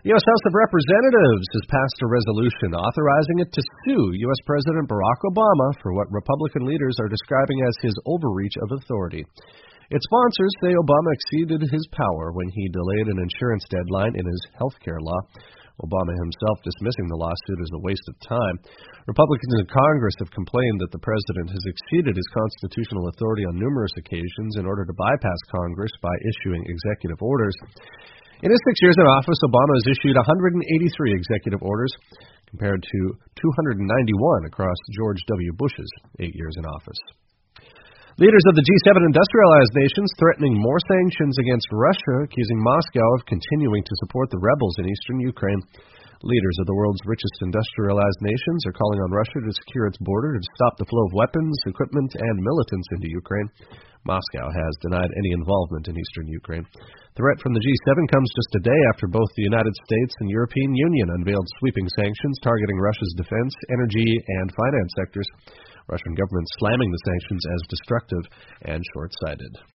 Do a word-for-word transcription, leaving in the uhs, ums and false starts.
The U S House of Representatives has passed a resolution authorizing it to sue U S President Barack Obama for what Republican leaders are describing as his overreach of authority. Its sponsors say Obama exceeded his power when he delayed an insurance deadline in his health care law. Obama himself dismissing the lawsuit as a waste of time. Republicans in Congress have complained that the president has exceeded his constitutional authority on numerous occasions in order to bypass Congress by issuing executive orders. In his six years in office, Obama has issued one hundred eighty-three executive orders, compared to two hundred ninety-one across George W. Bush's eight years in office. Leaders of the G seven industrialized nations threatening more sanctions against Russia, accusing Moscow of continuing to support the rebels in eastern Ukraine. Leaders of the world's richest industrialized nations are calling on Russia to secure its border to stop the flow of weapons, equipment, and militants into Ukraine. Moscow has denied any involvement in eastern Ukraine. The threat from the G seven comes just a day after both the United States and European Union unveiled sweeping sanctions targeting Russia's defense, energy, and finance sectors. Russian government slamming the sanctions as destructive and short-sighted.